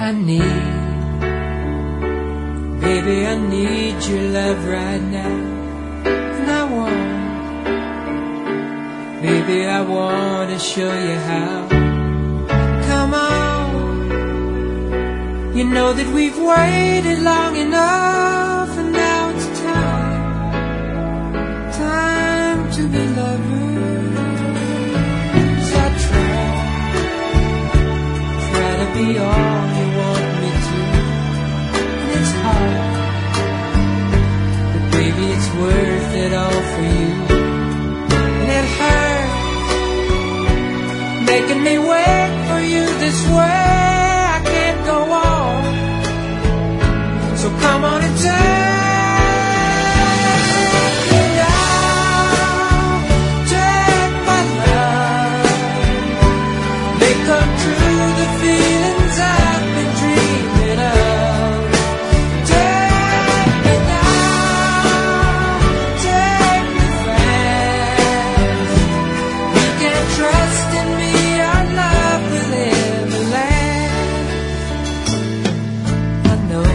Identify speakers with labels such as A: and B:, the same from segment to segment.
A: I need. Baby, I need your love right now. And I want, baby, I want to show you how. Come on, you know that we've waited long enough, and now it's time to be lovers. I try to be all you want me to, and it's hard, but baby, it's worth it all for you. And it hurts making me wait for you this way. I can't go on, so come on and take me down, take my love, make come true the feelings I've been dreaming of. Take me down, take me fast. You can trust in me, our love will ever last. I know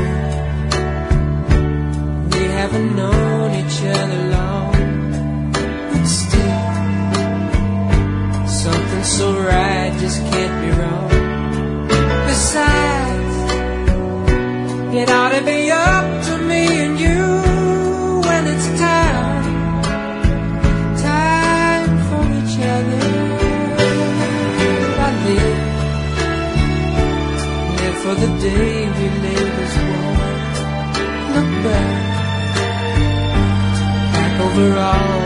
A: we haven't known each other long, but still something so right just can't be wrong. Besides, it ought to be up to me and you when it's time for each other. I live for the day we live as one. Look back over all